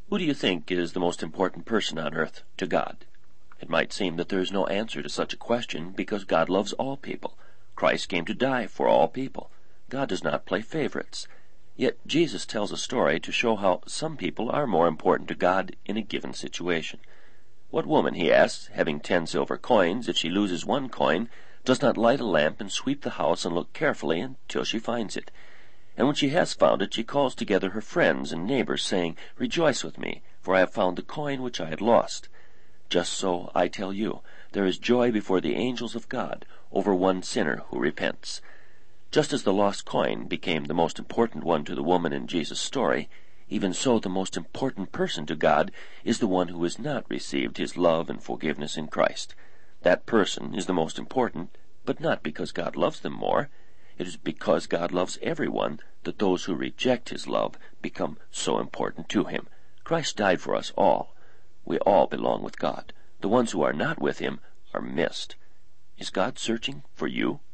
Who do you think is the most important person on earth to God? It might seem that there is no answer to such a question because God loves all people. Christ came to die for all people. God does not play favorites. Yet Jesus tells a story to show how some people are more important to God in a given situation. What woman, he asks, having 10 silver coins, if she loses one coin, does not light a lamp and sweep the house and look carefully until she finds it? And when she has found it, she calls together her friends and neighbors, saying, "Rejoice with me, for I have found the coin which I had lost." Just so, I tell you, there is joy before the angels of God over one sinner who repents. Just as the lost coin became the most important one to the woman in Jesus' story, even so the most important person to God is the one who has not received his love and forgiveness in Christ. That person is the most important, but not because God loves them more. It is because God loves everyone that those who reject his love become so important to him. Christ died for us all. We all belong with God. The ones who are not with him are missed. Is God searching for you?